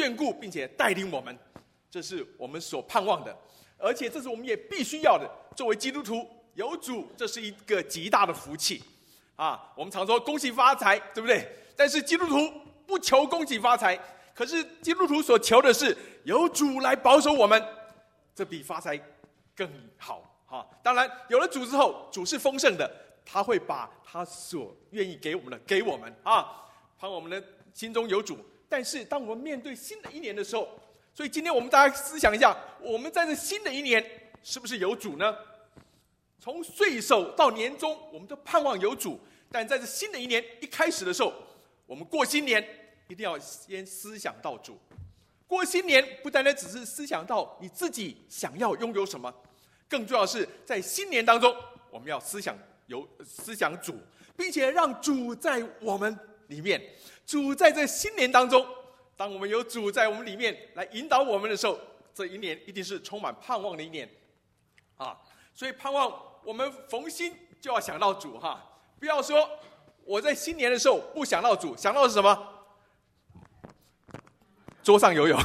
眷顾并且带领我们，这是我们所盼望的，而且这是我们也必须要的。作为基督徒有主，这是一个极大的福气啊！我们常说恭喜发财，对不对？但是基督徒不求恭喜发财，可是基督徒所求的是有主来保守我们，这比发财更好哈！当然，有了主之后，主是丰盛的，他会把他所愿意给我们的给我们啊，盼我们的心中有主。但是当我们面对新的一年的时候，所以今天我们大家思想一下，我们在这新的一年是不是有主呢？从岁首到年终，我们都盼望有主，但在这新的一年一开始的时候，我们过新年一定要先思想到主。过新年不单单只是思想到你自己想要拥有什么，更重要的是在新年当中，我们要思想主，并且让主在我们里面。主在这新年当中，当我们有主在我们里面来引导我们的时候，这一年一定是充满盼望的一年啊！所以盼望我们逢新就要想到主哈，不要说我在新年的时候不想到主，想到的是什么？桌上游泳。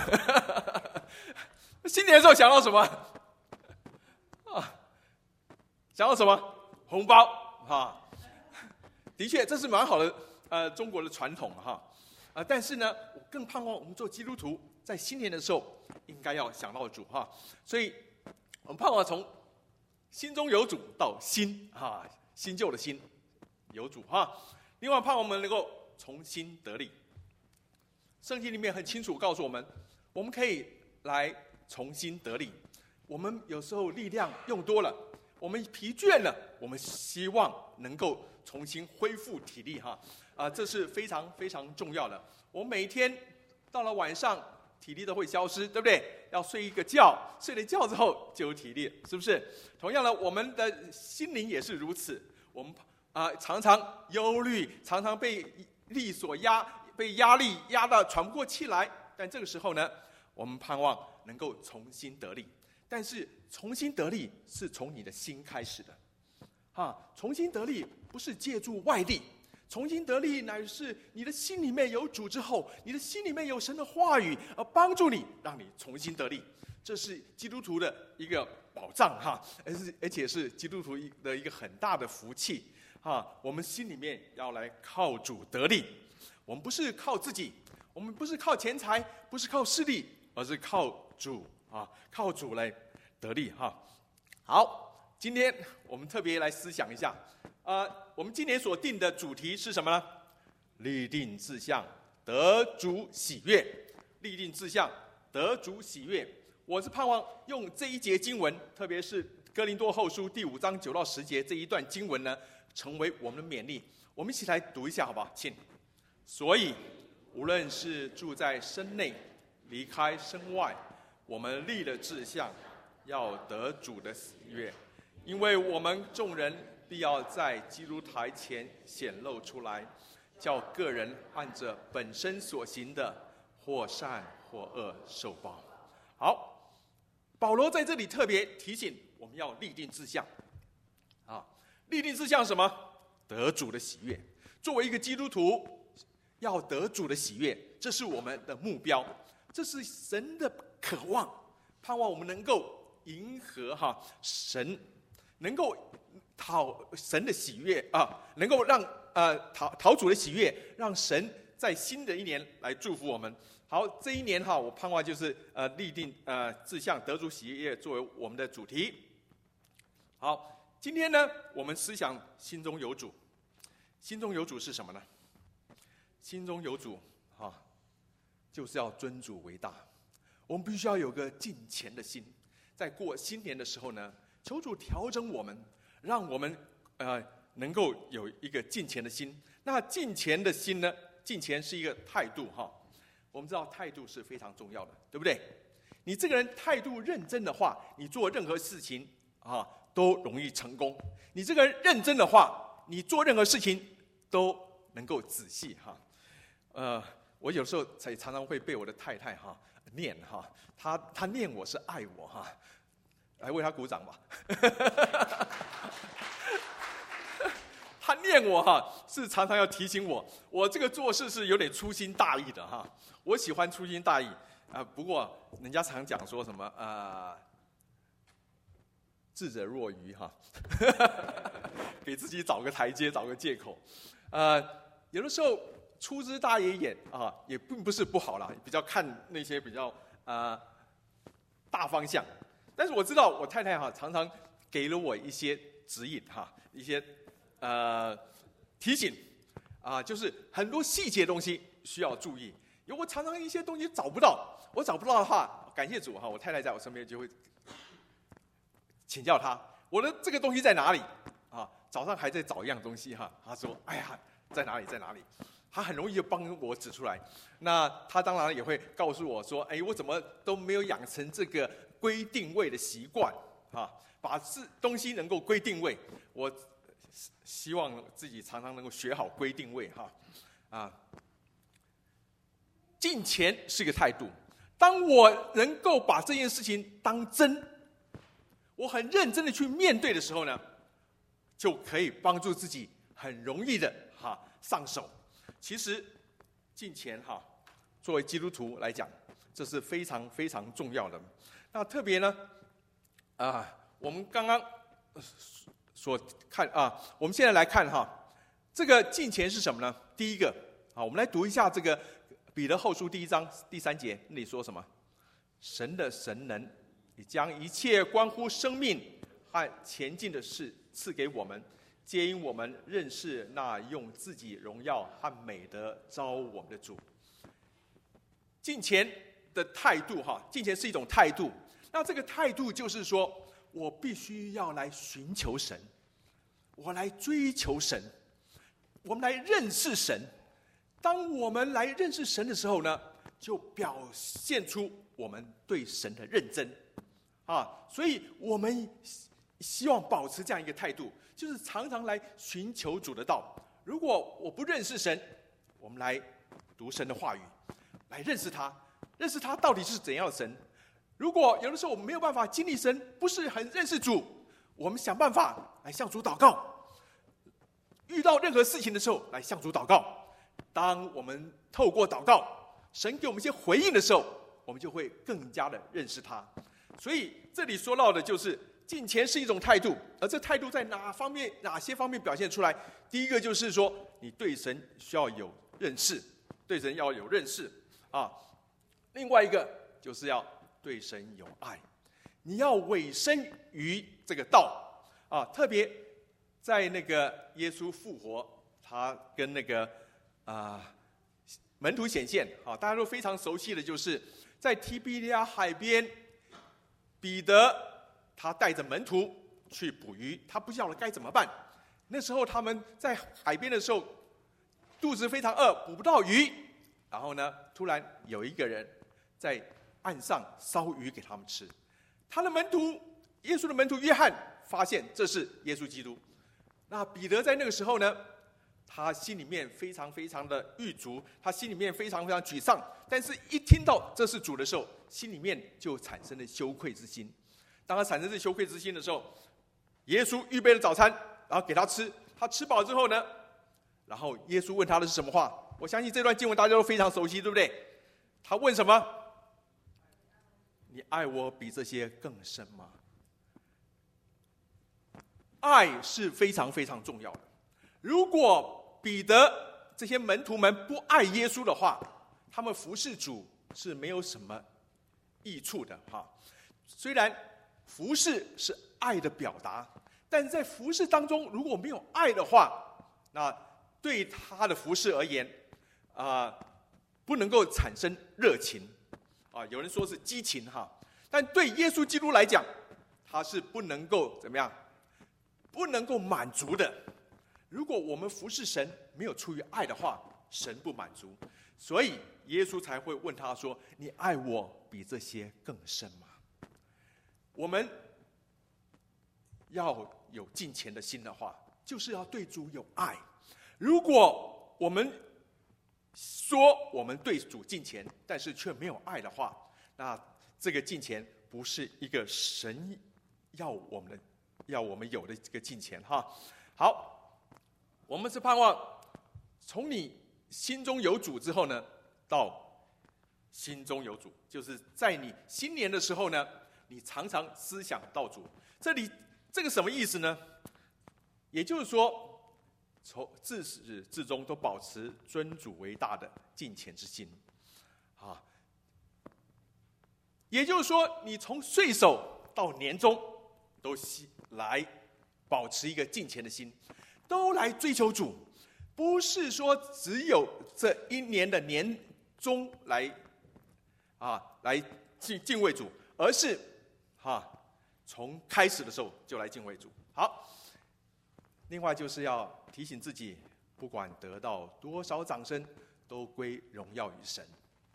新年的时候想到什么？啊，想到什么？红包哈。的确，这是蛮好的，中国的传统哈。但是呢，我更盼望我们做基督徒，在新年的时候应该要想到主哈。所以，我们盼望从心中有主到新哈，新旧的新有主哈。另外，盼望我们能够重新得力。圣经里面很清楚告诉我们，我们可以来重新得力。我们有时候力量用多了，我们疲倦了，我们希望能够重新恢复体力哈。这是非常非常重要的。我们每天到了晚上，体力都会消失，对不对？要睡一个觉，睡了觉之后就有体力，是不是？同样的，我们的心灵也是如此。我们常常忧虑，常常被力所压。被压力压到喘不过气来，但这个时候呢，我们盼望能够重新得力。但是重新得力是从你的心开始的，重新得力不是借助外力，重新得力乃是你的心里面有主之后，你的心里面有神的话语而帮助你，让你重新得力。这是基督徒的一个保障哈，而且是基督徒的一个很大的福气哈。我们心里面要来靠主得力。我们不是靠自己，我们不是靠钱财，不是靠势力，而是靠主靠主来得力哈。好，今天我们特别来思想一下，我们今年所定的主题是什么呢？立定志向，得主喜悦。立定志向，得主喜悦。我是盼望用这一节经文，特别是哥林多后书第5章9到10节这一段经文呢，成为我们的勉励。我们一起来读一下好不好？请。所以无论是住在身内离开身外，我们立了志向，要得主的喜悦，因为我们众人必要在基督台前显露出来，叫个人按着本身所行的，或善或恶受报。好，保罗在这里特别提醒我们要立定志向立定志向什么？得主的喜悦。作为一个基督徒，要得主的喜悦，这是我们的目标，这是神的渴望，盼望我们能够迎合神，能够讨神的喜悦能够让讨主的喜悦，让神在新的一年来祝福我们。好，这一年我盼望就是立定志向，得主喜悦作为我们的主题。好，今天呢，我们思想心中有主。心中有主是什么呢？心中有主就是要尊主为大。我们必须要有个敬虔的心，在过新年的时候呢，求主调整我们，让我们能够有一个敬虔的心。那敬虔的心呢，敬虔是一个态度我们知道态度是非常重要的，对不对？你这个人态度认真的话，你做任何事情都容易成功。你这个人认真的话，你做任何事情都能够仔细我有时候常常会被我的太太念她念我是爱我来为她鼓掌吧。 他念我是常常要提醒我这个做事是有点粗心大意的我喜欢粗心大意不过人家常讲说什么智者若愚给自己找个台阶，找个借口。有的时候粗枝大叶一点也并不是不好啦，比较看那些比较大方向。但是我知道我太太常常给了我一些指引一些提醒就是很多细节的东西需要注意。因为我常常一些东西找不到，我找不到的话，感谢主我太太在我身边就会请教她，我的这个东西在哪里早上还在找一样东西她说哎呀在哪里在哪里，她很容易就帮我指出来。那她当然也会告诉我说我怎么都没有养成这个归定位的习惯把东西能够归定位。我希望自己常常能够学好归定位敬虔是个态度。当我能够把这件事情当真，我很认真的去面对的时候呢，就可以帮助自己很容易的上手。其实敬虔作为基督徒来讲，这是非常非常重要的。那特别呢我们刚刚所看我们现在来看这个敬虔是什么呢？第一个我们来读一下这个彼得后书第1章第3节，那里说什么？神的神能也将一切关乎生命和前进的事赐给我们，皆因我们认识那用自己荣耀和美德招我们的主。敬虔的态度敬虔是一种态度。那这个态度就是说，我必须要来寻求神，我来追求神，我们来认识神。当我们来认识神的时候呢，就表现出我们对神的认真所以我们希望保持这样一个态度，就是常常来寻求主的道。如果我不认识神，我们来读神的话语，来认识他，认识他到底是怎样的神。如果有的时候我们没有办法经历神，不是很认识主，我们想办法来向主祷告。遇到任何事情的时候，来向主祷告。当我们透过祷告，神给我们一些回应的时候，我们就会更加的认识他。所以这里说到的就是敬虔是一种态度，而这态度在哪些方面表现出来？第一个就是说，你对神需要有认识，对神要有认识另外一个就是要对神有爱，你要委身于这个道特别在那个耶稣复活，他跟那个门徒显现大家都非常熟悉的，就是在提比利亚海边，彼得他带着门徒去捕鱼，他不晓得该怎么办。那时候他们在海边的时候，肚子非常饿，捕不到鱼。然后呢，突然有一个人在岸上烧鱼给他们吃。他的门徒，耶稣的门徒约翰发现这是耶稣基督。那彼得在那个时候呢，他心里面非常非常的郁卒，他心里面非常非常沮丧。但是一听到这是主的时候，心里面就产生了羞愧之心。当他产生这羞愧之心的时候，耶稣预备了早餐，然后给他吃。他吃饱之后呢，然后耶稣问他的是什么话？我相信这段经文大家都非常熟悉，对不对？他问什么？你爱我比这些更深吗？爱是非常非常重要的。如果彼得这些门徒们不爱耶稣的话，他们服侍主是没有什么益处的虽然服侍是爱的表达，但是在服侍当中如果没有爱的话，那对他的服侍而言不能够产生热情有人说是激情但对耶稣基督来讲，他是不能够怎么样，不能够满足的。如果我们服侍神没有出于爱的话，神不满足，所以耶稣才会问他说：你爱我比这些更深吗？我们要有敬虔的心的话，就是要对主有爱。如果我们说我们对主敬虔，但是却没有爱的话，那这个敬虔不是一个神要我们有的这个敬虔好， 我们是盼望从你心中有主之后呢，到心中有主，就是在你新年的时候呢，你常常思想到主。这个什么意思呢？也就是说，从自始至终都保持尊主为大的敬虔之心啊。也就是说，你从岁首到年终，都来保持一个敬虔的心，都来追求主，不是说只有这一年的年终来敬畏主，而是从开始的时候就来敬畏主。好，另外就是要提醒自己，不管得到多少掌声，都归荣耀于神。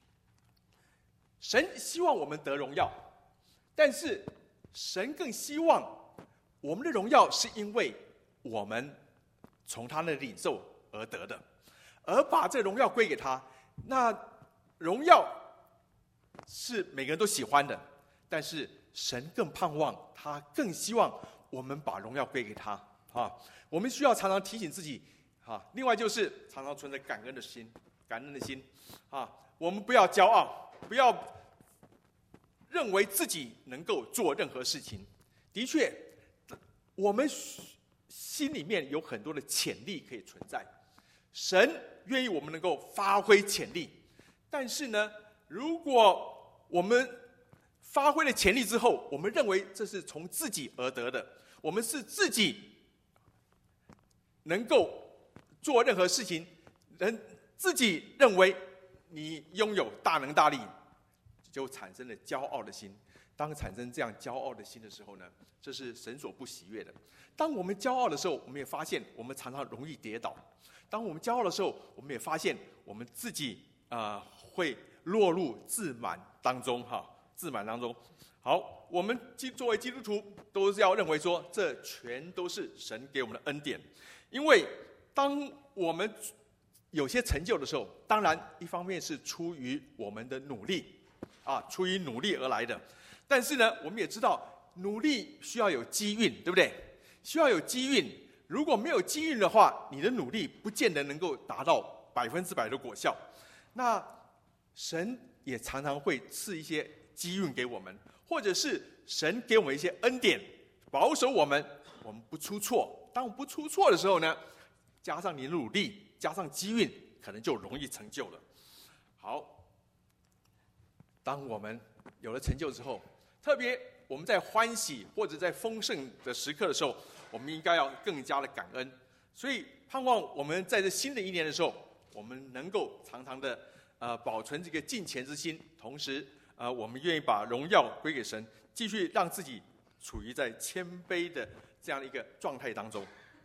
神希望我们得荣耀，但是神更希望我们的荣耀是因为我们从他那里领受而得的，而把这荣耀归给他。那荣耀是每个人都喜欢的，但是神更盼望，他更希望我们把荣耀归给他我们需要常常提醒自己另外就是常常存着感恩的心我们不要骄傲，不要认为自己能够做任何事情。的确，我们心里面有很多的潜力可以存在，神愿意我们能够发挥潜力。但是呢，如果我们发挥了潜力之后，我们认为这是从自己而得的，我们是自己能够做任何事情，自己认为你拥有大能大力，就产生了骄傲的心。当产生这样骄傲的心的时候呢，这是神所不喜悦的。当我们骄傲的时候，我们也发现我们常常容易跌倒。当我们骄傲的时候，我们也发现我们自己会落入自满当中好，我们作为基督徒都是要认为说，这全都是神给我们的恩典。因为当我们有些成就的时候，当然一方面是出于我们的努力出于努力而来的。但是呢，我们也知道努力需要有机运，对不对？需要有机运。如果没有机运的话，你的努力不见得能够达到100%的果效。那神也常常会赐一些机运给我们，或者是神给我们一些恩典，保守我们不出错。当我们不出错的时候呢，加上你的努力，加上机运，可能就容易成就了。好，当我们有了成就之后，特别我们在欢喜或者在丰盛的时刻的时候，我们应该要更加的感恩。所以盼望我们在这新的一年的时候，我们能够常常的保存这个敬虔之心，同时我们愿意把荣耀归给神，继续让自己处于在谦卑的这样的一个状态当中。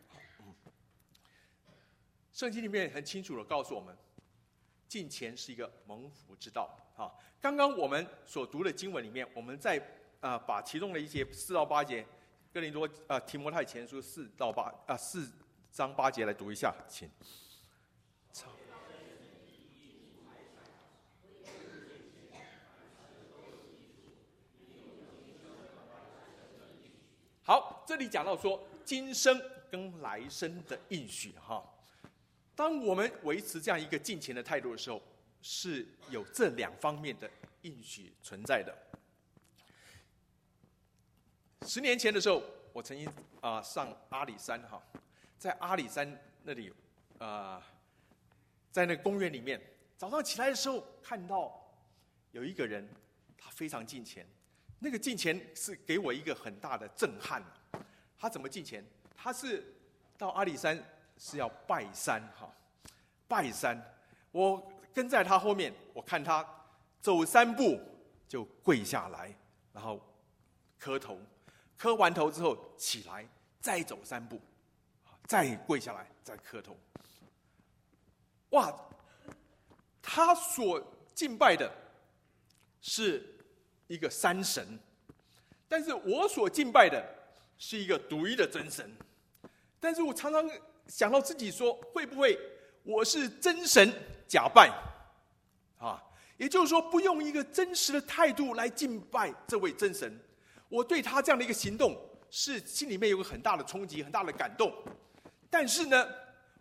圣经里面很清楚的告诉我们，敬虔是一个蒙福之道刚刚我们所读的经文里面，我们再把其中的一些4到8节，哥林多提摩太前书4章8节来读一下，请。好，这里讲到说今生跟来生的应许当我们维持这样一个敬虔的态度的时候，是有这2方面的应许存在的。10年前的时候，我曾经上阿里山在阿里山那里在那个公园里面，早上起来的时候看到有一个人，他非常敬虔。那个敬虔是给我一个很大的震撼。他怎么敬虔？他是到阿里山是要拜山拜山。我跟在他后面，我看他走3步就跪下来，然后磕头，磕完头之后起来，再走3步，再跪下来，再磕头。哇！他所敬拜的是一个山神，但是我所敬拜的是一个独一的真神。但是我常常想到自己说，会不会我是真神假拜也就是说，不用一个真实的态度来敬拜这位真神。我对他这样的一个行动是心里面有个很大的冲击，很大的感动。但是呢，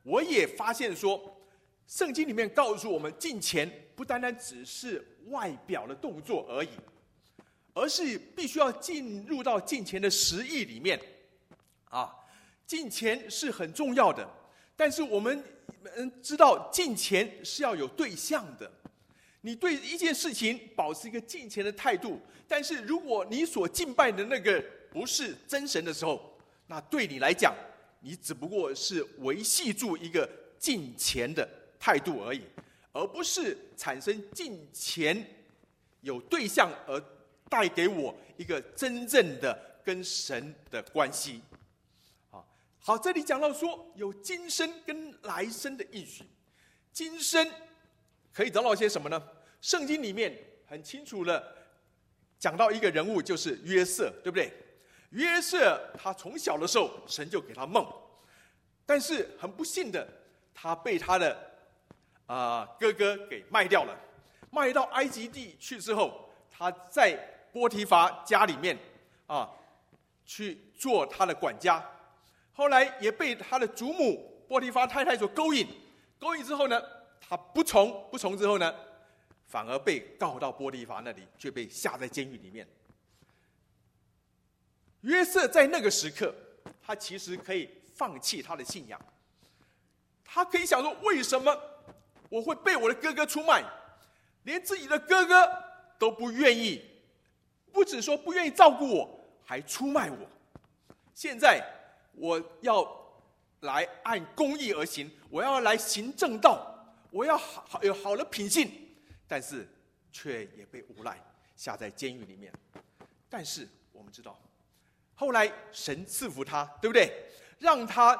我也发现说，圣经里面告诉我们，敬虔不单单只是外表的动作而已，而是必须要进入到敬虔的实意里面。敬虔是很重要的，但是我们知道敬虔是要有对象的。你对一件事情保持一个敬虔的态度，但是如果你所敬拜的那个不是真神的时候，那对你来讲，你只不过是维系住一个敬虔的态度而已，而不是产生敬虔有对象而带给我一个真正的跟神的关系。好，这里讲到说有今生跟来生的应许。今生可以得到些什么呢？圣经里面很清楚的讲到一个人物，就是约瑟，对不对？约瑟他从小的时候，神就给他梦，但是很不幸的，他被他的哥哥给卖掉了。卖到埃及地去之后，他在波提乏家里面去做他的管家。后来也被他的祖母波提乏太太所勾引之后呢，他不从之后呢，反而被告到波提乏那里，却被下在监狱里面。约瑟在那个时刻，他其实可以放弃他的信仰，他可以想说，为什么我会被我的哥哥出卖？连自己的哥哥都不愿意，不只说不愿意照顾我，还出卖我。现在我要来按公义而行，我要来行正道，我要有好的品性，但是却也被诬赖，下在监狱里面。但是我们知道，后来神赐福他，对不对？让他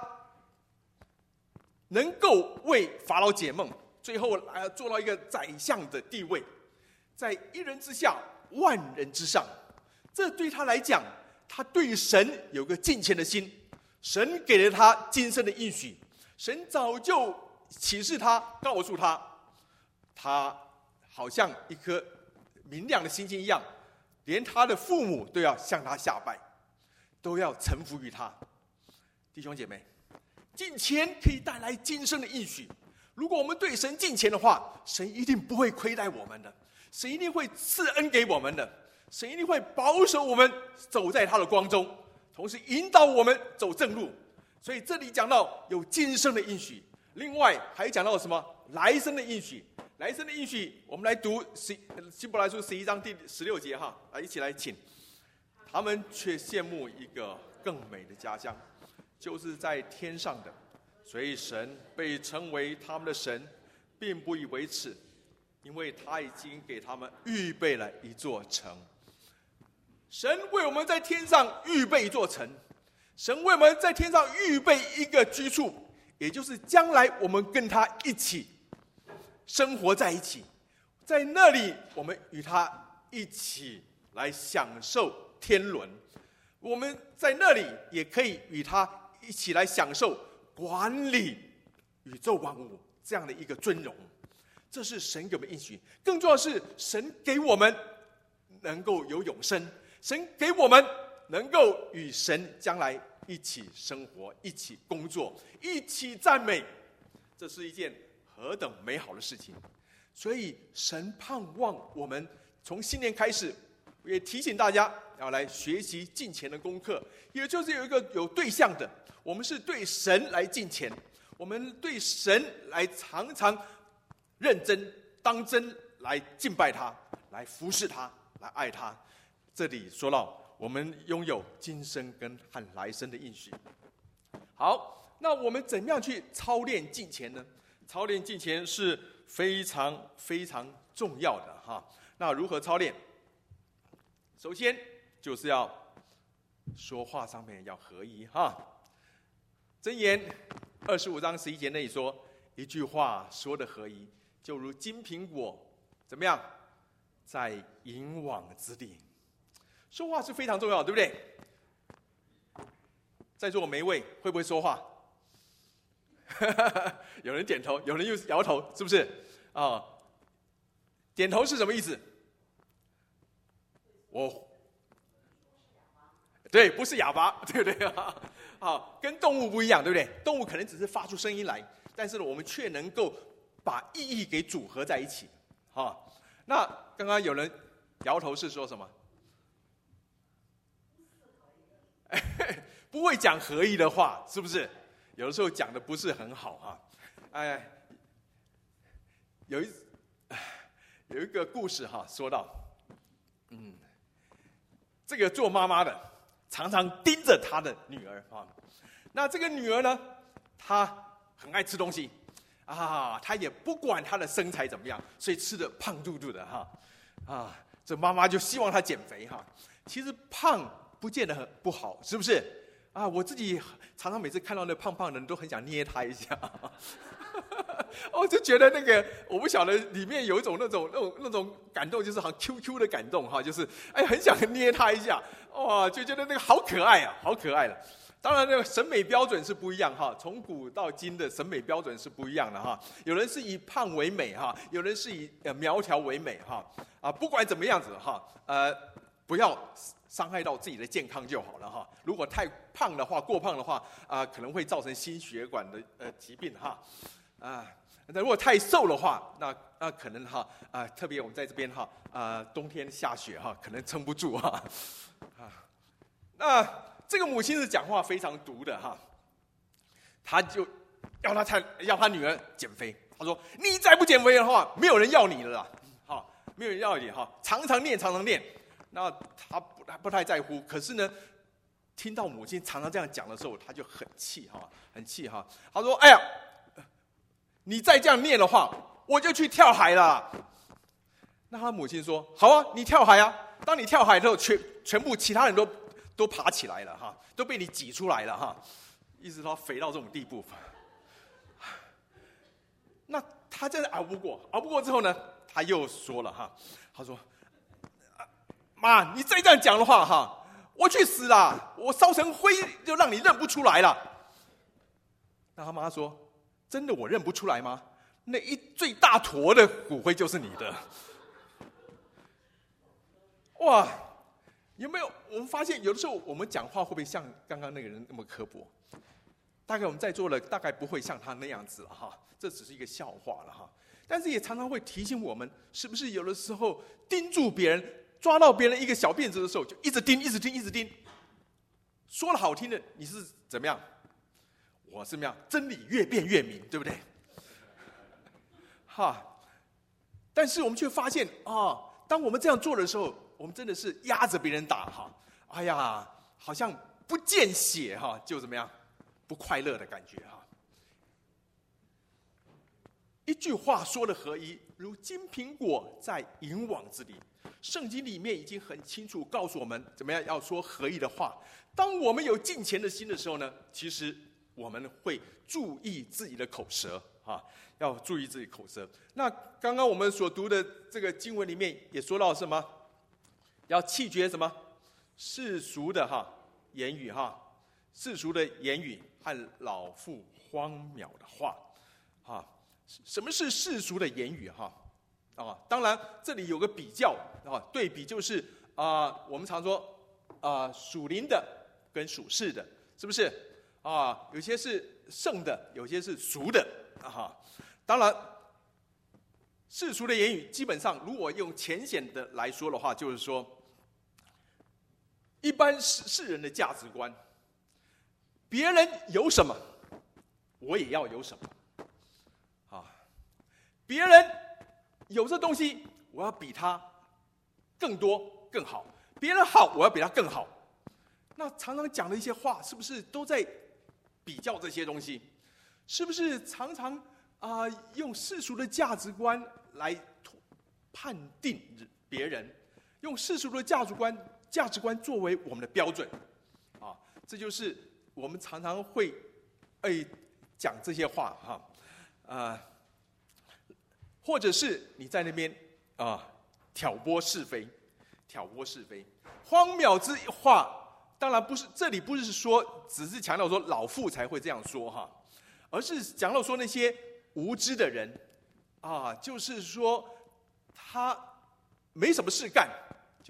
能够为法老解梦，最后做到一个宰相的地位，在一人之下，万人之上。这对他来讲，他对神有个敬虔的心。神给了他今生的应许，神早就启示他，告诉他，他好像一颗明亮的星星一样，连他的父母都要向他下拜，都要臣服于他。弟兄姐妹，敬虔可以带来今生的应许。如果我们对神敬虔的话，神一定不会亏待我们的，神一定会赐恩给我们的，神一定会保守我们走在他的光中，同时引导我们走正路。所以这里讲到有今生的应许，另外还讲到什么？来生的应许。来生的应许，我们来读希伯来书11章第16节一起来请。他们却羡慕一个更美的家乡，就是在天上的，所以神被称为他们的神，并不以为耻，因为他已经给他们预备了一座城。神为我们在天上预备一座城，神为我们在天上预备一个居处，也就是将来我们跟他一起生活在一起，在那里我们与他一起来享受天伦，我们在那里也可以与他一起来享受管理宇宙万物这样的一个尊荣。这是神给我们应许。更重要的是，神给我们能够有永生，神给我们能够与神将来一起生活，一起工作，一起赞美，这是一件何等美好的事情。所以神盼望我们从新年开始，也提醒大家要来学习敬虔的功课，也就是有一个有对象的，我们是对神来敬虔，我们对神来常常认真当真来敬拜他，来服侍他，来爱他。这里说到我们拥有今生跟和来生的应许。好，那我们怎么样去操练敬虔呢？操练敬虔是非常非常重要的那如何操练？首先就是要说话上面要合一箴言25章11节那里说，一句话说的合一，就如金苹果怎么样，在银网之地。说话是非常重要的，对不对？在座每一位会不会说话？有人点头，有人又摇头，是不是点头是什么意思？对，不是哑巴，对不对跟动物不一样，对不对？动物可能只是发出声音来，但是呢，我们却能够把意义给组合在一起。那刚刚有人摇头是说什么？不会讲合一的话，是不是？有的时候讲的不是很好有一个故事说到，这个做妈妈的常常盯着她的女儿那这个女儿呢，她很爱吃东西她也不管她的身材怎么样，所以吃得胖嘟嘟的这妈妈就希望她减肥其实胖不见得很不好，是不是？我自己常常每次看到那胖胖的人都很想捏他一下我就觉得那个我不晓得里面有一种那种感动，就是好像 QQ 的感动就是很想捏他一下就觉得那个好可爱好可爱了。当然那个审美标准是不一样从古到今的审美标准是不一样的有人是以胖为美有人是以苗条为美不管怎么样子不要伤害到自己的健康就好了如果太胖的话，过胖的话可能会造成心血管的疾病那如果太瘦的话，那可能特别我们在这边冬天下雪可能撑不住那这个母亲是讲话非常毒的她就要她女儿减肥。她说：“你再不减肥的话，没有人要你了啦，没有人要你常常练。”那她不太在乎，可是呢，听到母亲常常这样讲的时候，她就很气很气她说：“哎呀，你再这样念的话，我就去跳海了。”那她母亲说：“好啊，你跳海啊！当你跳海之后，全部其他人都爬起来了都被你挤出来了一直到肥到这种地步。”那她真的熬不过之后呢，她又说了她说：“妈，你再这样讲的话我去死啦！我烧成灰就让你认不出来了。”那他妈说：“真的我认不出来吗？那最大坨的骨灰就是你的。”哇，有没有？我们发现有的时候我们讲话会不会像刚刚那个人那么刻薄？大概我们在座的大概不会像他那样子了这只是一个笑话了但是也常常会提醒我们，是不是有的时候盯住别人，抓到别人一个小辫子的时候，就一直盯。说了好听的，你是怎么样？我是怎么样？真理越辩越明，对不对？但是我们却发现当我们这样做的时候，我们真的是压着别人打哎呀，好像不见血就怎么样，不快乐的感觉一句话说的合一，如金苹果在银网子里。圣经里面已经很清楚告诉我们，怎么样要说合一的话。当我们有敬虔的心的时候呢，其实我们会注意自己的口舌要注意自己口舌。那刚刚我们所读的这个经文里面也说到什么？要弃绝什么？世俗的言语世俗的言语和老妇荒谬的话什么是世俗的言语当然这里有个比较对比，就是我们常说属灵的跟属世的，是不是有些是圣的，有些是俗的当然世俗的言语基本上如果用浅显的来说的话，就是说一般世人的价值观，别人有什么我也要有什么别人有这东西，我要比他更多更好；别人好，我要比他更好。那常常讲的一些话，是不是都在比较这些东西？是不是常常用世俗的价值观来判定别人，用世俗的价值观作为我们的标准这就是我们常常会讲这些话或者是你在那边挑拨是非，荒谬之话。当然不是，这里不是说只是强调说老妇才会这样说而是讲到说那些无知的人就是说他没什么事干，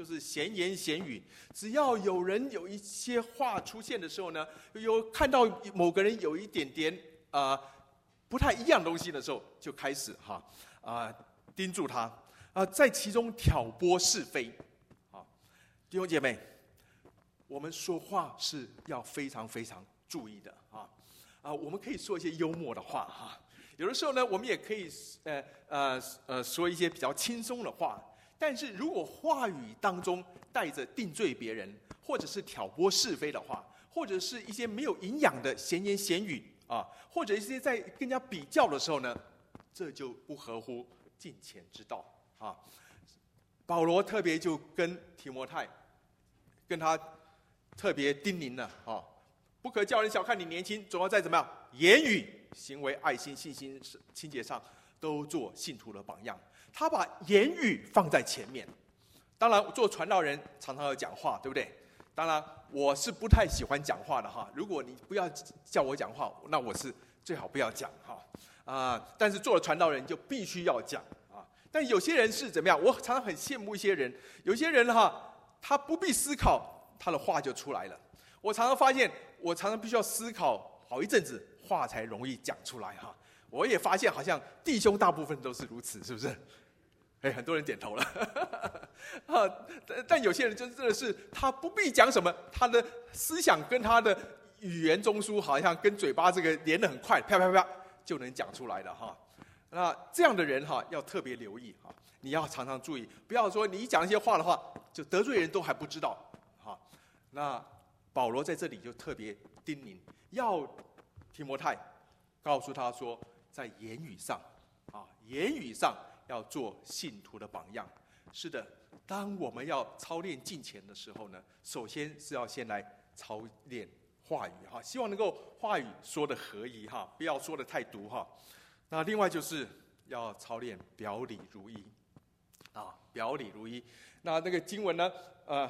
就是闲言闲语。只要有人有一些话出现的时候呢，有看到某个人有一点点不太一样的东西的时候，就开始盯住他在其中挑拨是非。弟兄姐妹，我们说话是要非常非常注意的我们可以说一些幽默的话有的时候呢，我们也可以说一些比较轻松的话。但是如果话语当中带着定罪别人，或者是挑拨是非的话，或者是一些没有营养的闲言闲语或者一些在跟人家比较的时候呢，这就不合乎敬虔之道保罗特别就跟提摩太，跟他特别叮咛了不可叫人小看你年轻，总要在怎么样言语、行为、爱心、信心、清洁上都做信徒的榜样。他把言语放在前面。当然做传道人常常要讲话，对不对？当然我是不太喜欢讲话的如果你不要叫我讲话，那我是最好不要讲但是做了传道人就必须要讲但有些人是怎么样？我常常很羡慕一些人，有些人他不必思考，他的话就出来了。我常常发现，我常常必须要思考好一阵子，话才容易讲出来我也发现，好像弟兄大部分都是如此，是不是？很多人点头了但有些人真的是他不必讲什么，他的思想跟他的语言中枢好像跟嘴巴这个连得很快，啪啪啪就能讲出来了那这样的人要特别留意你要常常注意，不要说你一讲一些话的话，就得罪人都还不知道那保罗在这里就特别叮咛，要提摩太告诉他说，在言语上要做信徒的榜样。是的，当我们要操练敬虔的时候呢，首先是要先来操练话语希望能够话语说的合宜不要说的太毒那另外就是要操练表里如一表里如一。那个经文呢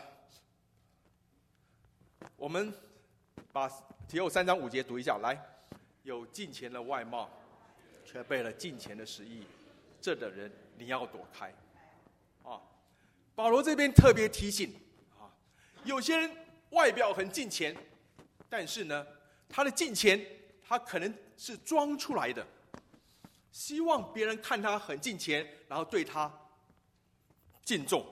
我们把提后3章5节读一下来。有敬虔的外貌，却背了敬虔的实意，这的人你要躲开保罗这边特别提醒有些人外表很敬虔，但是呢他的敬虔他可能是装出来的，希望别人看他很敬虔，然后对他敬重，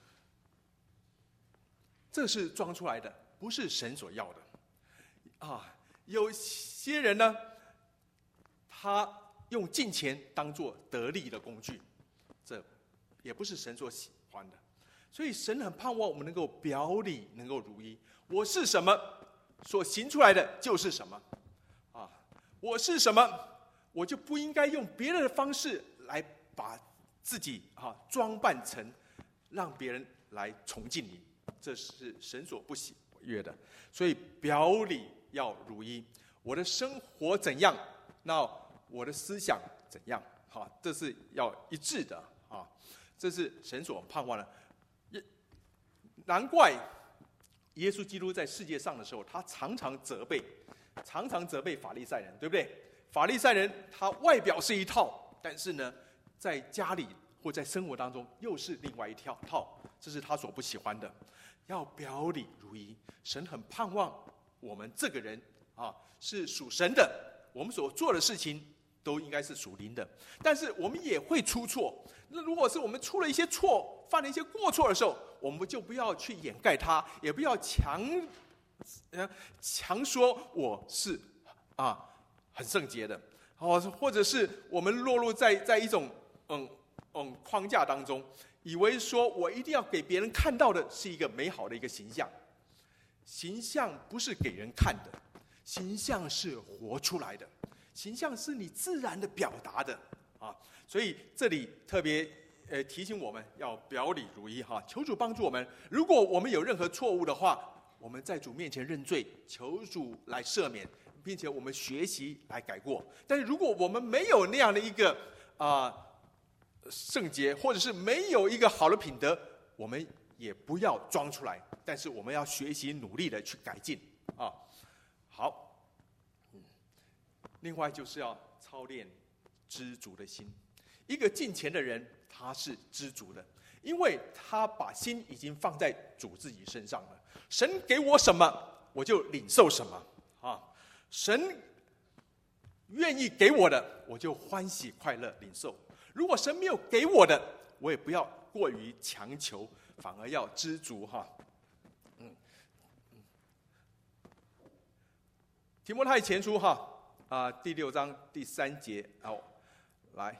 这是装出来的，不是神所要的有些人呢，他用敬虔当作得利的工具，这也不是神所喜欢的。所以神很盼望我们能够表里能够如一。我是什么，所行出来的就是什么我是什么，我就不应该用别人的方式来把自己装扮成让别人来崇敬你，这是神所不喜悦的。所以表里要如一，我的生活怎样，那我的思想怎样这是要一致的这是神所盼望的。难怪耶稣基督在世界上的时候，他常常责备法利赛人，对不对？法利赛人他外表是一套，但是呢在家里或在生活当中又是另外一套，这是他所不喜欢的。要表里如一，神很盼望我们这个人是属神的，我们所做的事情都应该是属灵的。但是我们也会出错，那如果是我们出了一些错，犯了一些过错的时候，我们就不要去掩盖它，也不要强说我是很圣洁的或者是我们落入在一种框架当中，以为说我一定要给别人看到的是一个美好的一个形象。形象不是给人看的，形象是活出来的，形象是你自然的表达的所以这里特别提醒我们要表里如一求主帮助我们。如果我们有任何错误的话，我们在主面前认罪，求主来赦免，并且我们学习来改过。但是如果我们没有那样的一个圣洁，或者是没有一个好的品德，我们也不要装出来，但是我们要学习努力的去改进好，另外就是要操练知足的心。一个敬虔的人，他是知足的。 因为他把心已经放在主自己身上了。神给我什么，我就领受什么啊！神愿意给我的，我就欢喜快乐领受；如果神没有给我的，我也不要过于强求，反而要知足哈。提摩太前书哈第6章第3节，来，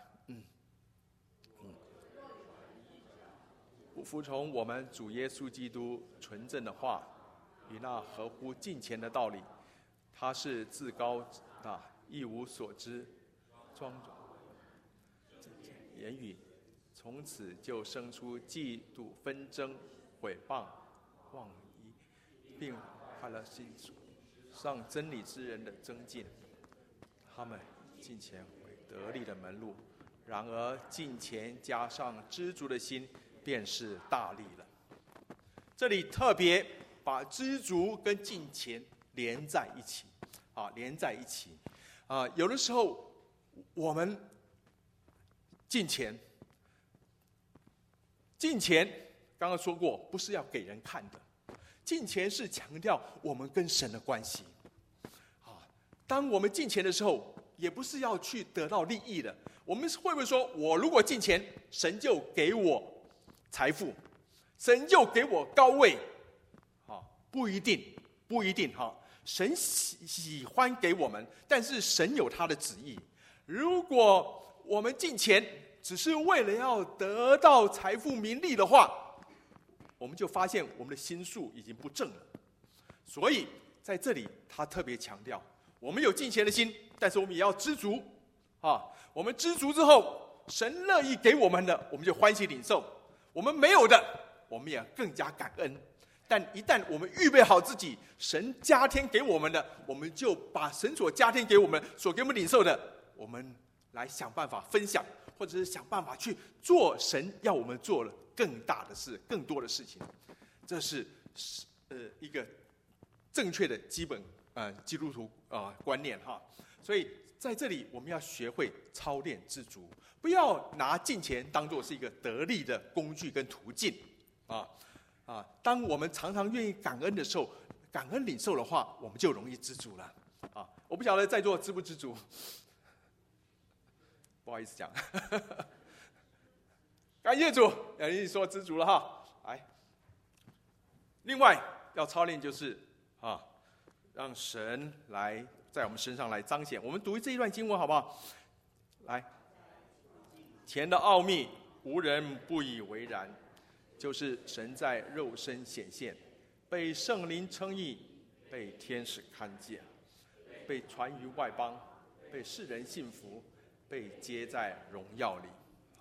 不服从我们主耶稣基督纯正的话与那合乎敬虔的道理，他是自高一无所知，庄重言语，从此就生出嫉妒、纷争、毁谤、妄疑，并坏了心上真理之人的增进。他们敬虔为得力的门路，然而敬虔加上知足的心，便是大利了。这里特别把知足跟敬虔连在一起，连在一起。有的时候我们敬虔刚刚说过，不是要给人看的，敬虔是强调我们跟神的关系。当我们敬虔的时候，也不是要去得到利益的。我们会不会说，我如果敬虔，神就给我财富，神就给我高位？不一定神喜欢给我们，但是神有他的旨意。如果我们敬虔只是为了要得到财富名利的话，我们就发现我们的心术已经不正了。所以在这里他特别强调，我们有敬虔的心，但是我们也要知足我们知足之后，神乐意给我们的，我们就欢喜领受；我们没有的，我们也更加感恩。但一旦我们预备好自己，神加添给我们的，我们就把神所加添给我们、所给我们领受的，我们来想办法分享，或者是想办法去做神要我们做了更大的事、更多的事情。这是一个正确的基本基督徒观念所以在这里我们要学会操练知足，不要拿敬虔当作是一个得力的工具跟途径当我们常常愿意感恩的时候，感恩领受的话，我们就容易知足了我不晓得在座知不知足，不好意思讲感谢主，你说知足了来，另外要操练就是让神来在我们身上来彰显。我们读这一段经文好不好？来，钱的奥秘无人不以为然，就是神在肉身显现，被圣灵称义，被天使看见，被传于外邦，被世人信服，被接在荣耀里。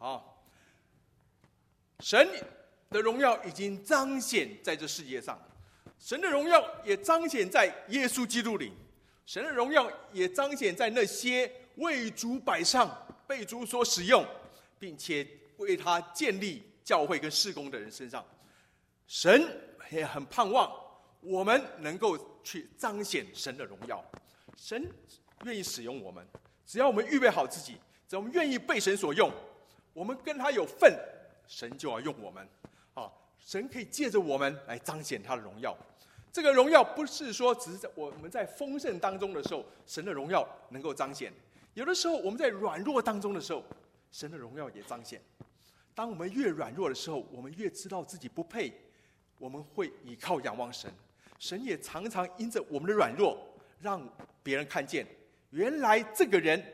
神的荣耀已经彰显在这世界上，神的荣耀也彰显在耶稣基督里，神的荣耀也彰显在那些为主摆上、被主所使用，并且为他建立教会跟事工的人身上。神也很盼望我们能够去彰显神的荣耀。神愿意使用我们，只要我们预备好自己，只要我们愿意被神所用，我们跟他有份，神就要用我们神可以借着我们来彰显他的荣耀。这个荣耀不是说只是我们在丰盛当中的时候，神的荣耀能够彰显。有的时候我们在软弱当中的时候，神的荣耀也彰显。当我们越软弱的时候，我们越知道自己不配，我们会依靠仰望神。神也常常因着我们的软弱，让别人看见，原来这个人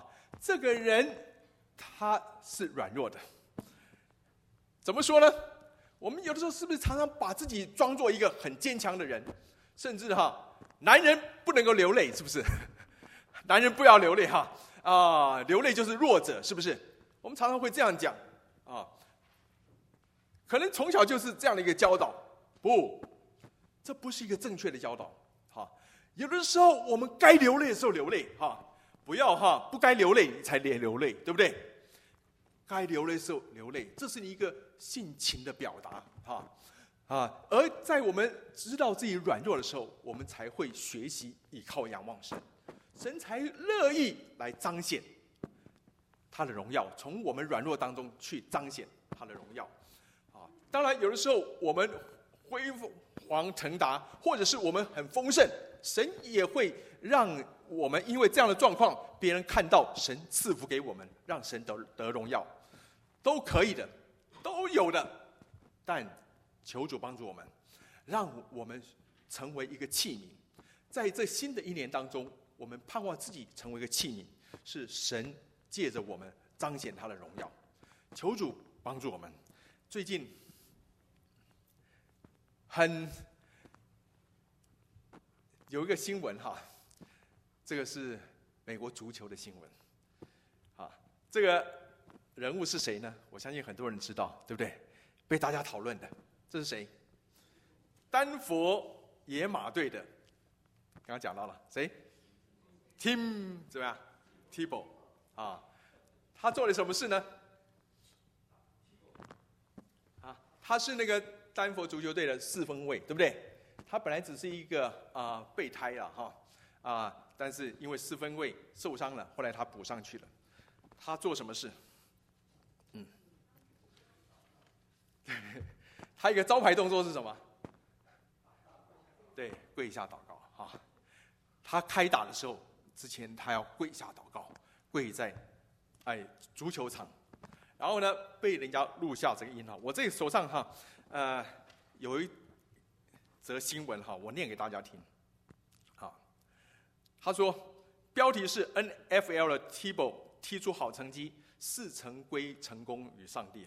他是软弱的。怎么说呢？我们有的时候是不是常常把自己装作一个很坚强的人，甚至男人不能够流泪，是不是？男人不要流泪流泪就是弱者，是不是？我们常常会这样讲可能从小就是这样的一个教导，这不是一个正确的教导有的时候我们该流泪的时候流泪不要不该流泪才流泪，对不对？该流泪的时候流泪，这是一个性情的表达而在我们知道自己软弱的时候，我们才会学习依靠仰望神，神才乐意来彰显他的荣耀，从我们软弱当中去彰显他的荣耀当然，有的时候我们辉煌腾达，或者是我们很丰盛，神也会让我们因为这样的状况，别人看到神赐福给我们，让神得荣耀，都可以的，都有的。但求主帮助我们，让我们成为一个器皿，在这新的一年当中，我们盼望自己成为一个器皿，是神借着我们彰显他的荣耀。求主帮助我们。最近有一个新闻哈，这个是美国足球的新闻，这个人物是谁呢？我相信很多人知道，对不对？被大家讨论的，这是谁？丹佛野马队的，刚刚讲到了谁 ？Tim 怎么样 ？Tebow 他做了什么事呢？他是那个丹佛足球队的四分卫，对不对？他本来只是一个备胎了但是因为四分卫受伤了，后来他补上去了。他做什么事？他一个招牌动作是什么？对，跪下祷告他开打的时候，之前他要跪下祷告，跪在足球场，然后呢被人家录下这个音我这手上有一则新闻我念给大家听。他说标题是 NFL 的 Tebow 踢出好成绩，4成归成功与上帝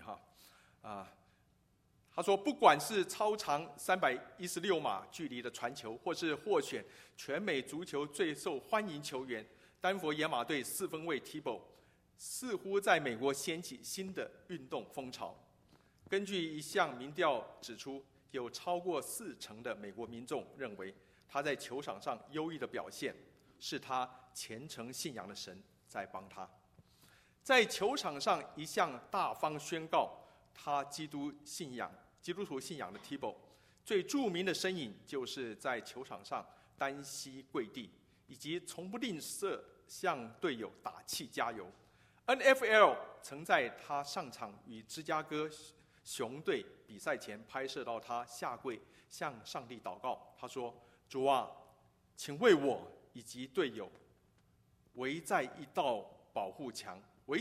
他说不管是超长316码距离的传球，或是获选全美足球最受欢迎球员，丹佛野马队四分卫 Tebow 似乎在美国掀起新的运动风潮。根据一项民调指出，有超过40%的美国民众认为他在球场上优异的表现是他虔诚信仰的神在帮他。在球场上一向大方宣告他基督徒信仰的 Tebow 最著名的身影，就是在球场上单膝跪地，以及从不吝啬向队友打气加油。NFL 曾在他上场与芝加哥熊队比赛前拍摄到他下跪向上帝祷告。他说：“主啊，请为我以及队友围起一道保护墙，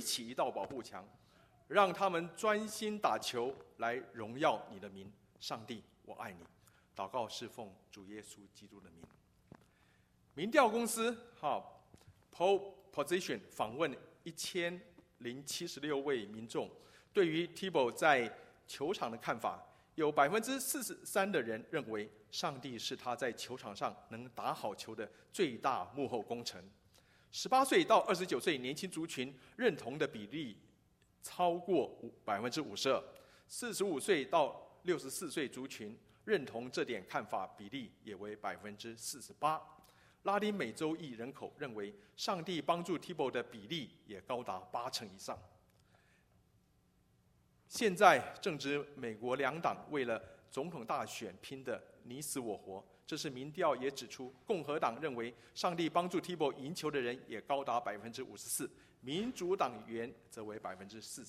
让他们专心打球，来荣耀你的名。上帝，我爱你。”祷告是奉主耶稣基督的名。民调公司Poll Position 访问1076位民众，对于 Tebow 在球场的看法，有43%的人认为上帝是他在球场上能打好球的最大幕后功臣。18岁到29岁年轻族群认同的比例超过52%，45岁到64岁族群认同这点看法比例也为48%。拉丁美洲裔人口认为上帝帮助 Tebow 的比例也高达80%以上。现在正值美国两党为了总统大选拼得你死我活，这是民调也指出，共和党认为上帝帮助 Tebow 赢球的人也高达54%，民主党员则为48%。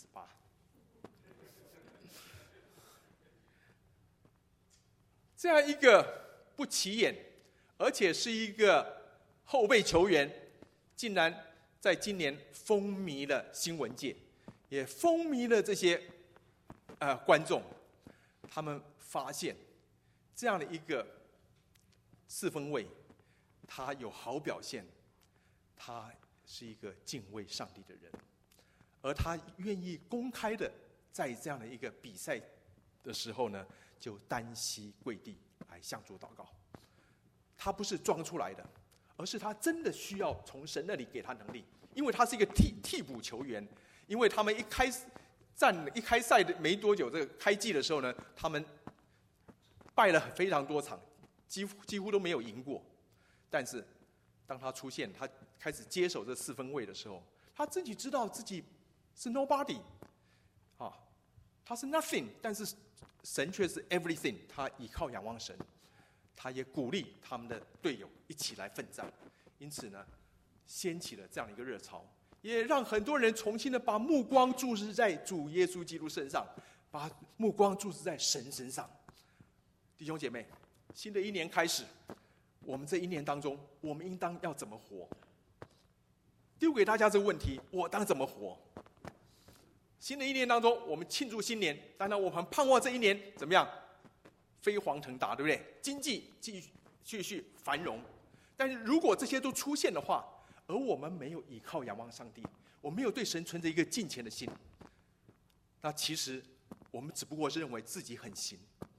这样一个不起眼，而且是一个后备球员，竟然在今年风靡了新闻界，也风靡了这些观众。他们发现这样的一个四分卫，他有好表现，他是一个敬畏上帝的人，而他愿意公开的在这样的一个比赛的时候呢，就单膝跪地来向主祷告。他不是装出来的，而是他真的需要从神那里给他能力，因为他是一个替补球员。因为他们一开赛的没多久，这个开季的时候呢，他们败了非常多场，几乎都没有赢过。但是当他出现，他开始接手这四分卫的时候，他自己知道自己是 nobody，他是 nothing， 但是神却是 everything。他依靠仰望神，他也鼓励他们的队友一起来奋战，因此呢，掀起了这样的一个热潮，也让很多人重新的把目光注视在主耶稣基督身上， 把目光注视在神身上。弟兄姐妹，新的一年开始，我们这一年当中，我们应当要怎么活？丢给大家这个问题，我当怎么活？新的一年当中，我们庆祝新年，当然我们盼望这一年怎么样？飞黄腾达，对不对？经济继续繁荣。但是如果这些都出现的话，而我们没有依靠仰望上帝，我没有对神存着一个敬虔的心，那其实我们只不过是认为自己很行。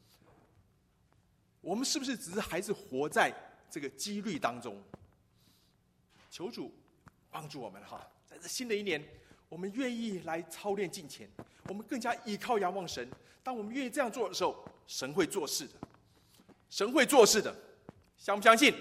我们是不是只是还是活在这个几率当中？求主帮助我们哈，在这新的一年，我们愿意来操练敬虔，我们更加依靠仰望神。当我们愿意这样做的时候，神会做事的，神会做事的，相不相信？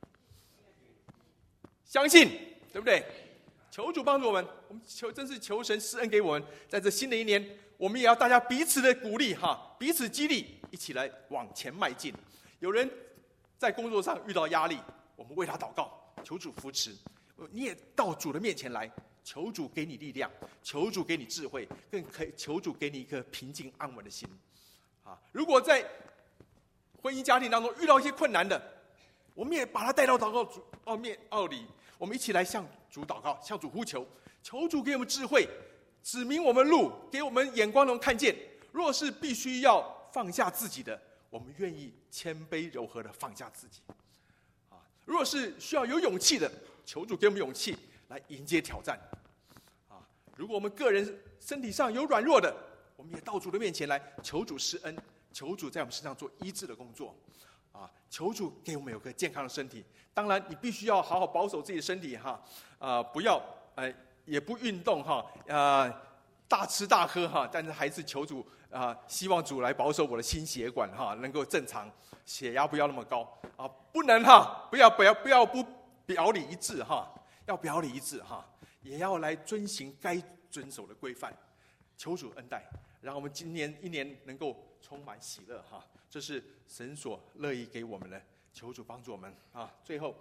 相信，对不对？求主帮助我们，我们真是求神施恩给我们，在这新的一年，我们也要大家彼此的鼓励哈，彼此激励，一起来往前迈进。有人在工作上遇到压力，我们为他祷告，求主扶持。你也到主的面前来，求主给你力量，求主给你智慧，更可以求主给你一颗平静安稳的心。如果在婚姻家庭当中遇到一些困难的，我们也把他带到祷告主奥里，我们一起来向主祷告，向主呼求，求主给我们智慧，指明我们路，给我们眼光能看见。若是必须要放下自己的，我们愿意谦卑柔和的放下自己。若是需要有勇气的，求主给我们勇气来迎接挑战。如果我们个人身体上有软弱的，我们也到主的面前来，求主施恩，求主在我们身上做医治的工作。求主给我们有个健康的身体。当然，你必须要好好保守自己的身体哈，不要也不运动哈，大吃大喝哈，但是还是求主希望主来保守我的心血管哈，能够正常，血压不要那么高啊，不能哈，不要不表里一致哈，要表里一致哈，也要来遵行该遵守的规范。求主恩待，让我们今年一年能够充满喜乐哈，这是神所乐意给我们的。求主帮助我们啊！最后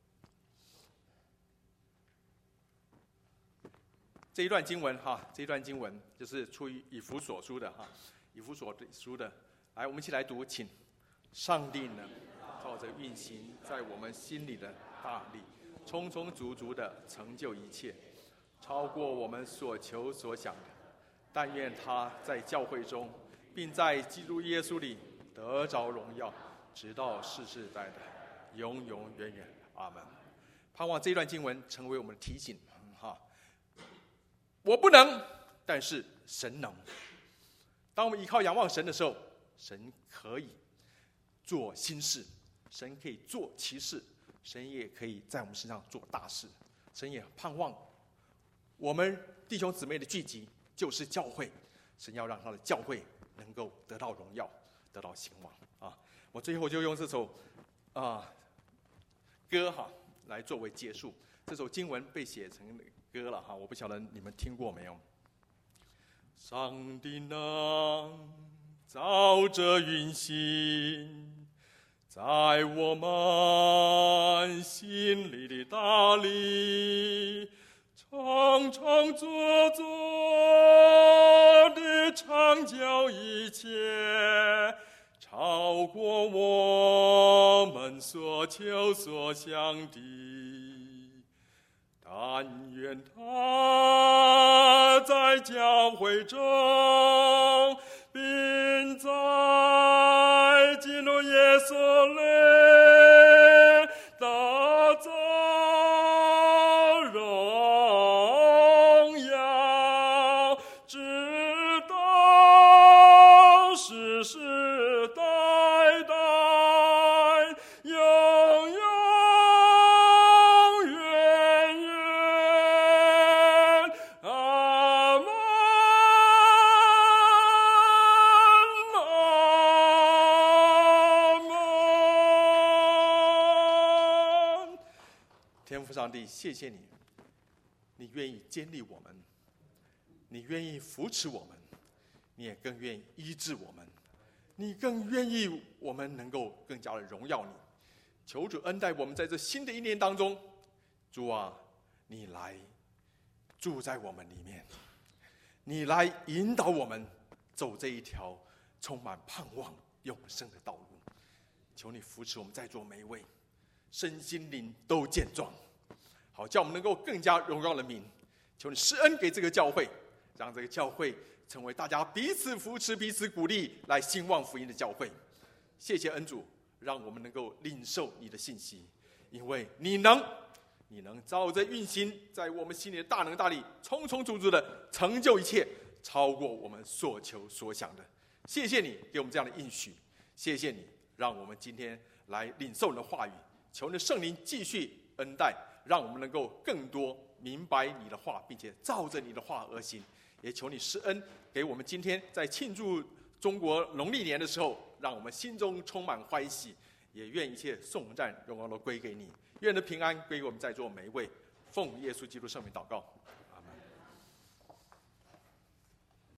这一段经文哈，这一段经文就是出于以弗所书的哈，以弗所书的。来，我们一起来读，请上帝呢，照着运行在我们心里的大力，充充足足的成就一切，超过我们所求所想的。但愿他在教会中，并在基督耶稣里得着荣耀，直到世世代代，永永远远。阿们。盼望这一段经文成为我们的提醒哈。我不能，但是神能。当我们依靠仰望神的时候，神可以做新事，神可以做奇事，神也可以在我们身上做大事。神也盼望我们弟兄姊妹的聚集就是教会，神要让他的教会能够得到荣耀，得到兴旺啊！我最后就用这首歌哈来作为结束。这首经文被写成歌了哈，我不晓得你们听过没有。上帝能照着运行在我们心里的大力，长长做作的长久一切，超过我们所求所想的。但愿他在教会中，并在基督耶稣里打造荣耀，直到世世代代，永永远远。阿们，阿们。天父上帝，谢谢你，你愿意坚立我们，你愿意扶持我们，你也更愿意医治我们，你更愿意我们能够更加的荣耀你。求主恩待我们，在这新的一年当中，主啊，你来住在我们里面，你来引导我们走这一条充满盼望永生的道路。求你扶持我们在座每一位，身心灵都健壮，好叫我们能够更加荣耀的名。求你施恩给这个教会，让这个教会成为大家彼此扶持、彼此鼓励，来兴旺福音的教会。谢谢恩主，让我们能够领受你的信息，因为你能照着运行在我们心里的大能大力，充充足足的成就一切，超过我们所求所想的。谢谢你给我们这样的应许，谢谢你让我们今天来领受你的话语。求你的圣灵继续恩待，让我们能够更多明白你的话，并且照着你的话而行。也求你施恩给我们今天在庆祝中国农历年的时候，让我们心中充满欢喜，也愿一切颂赞荣耀都归给你。愿你的平安归给我们在座每一位，奉耶稣基督圣名祷告，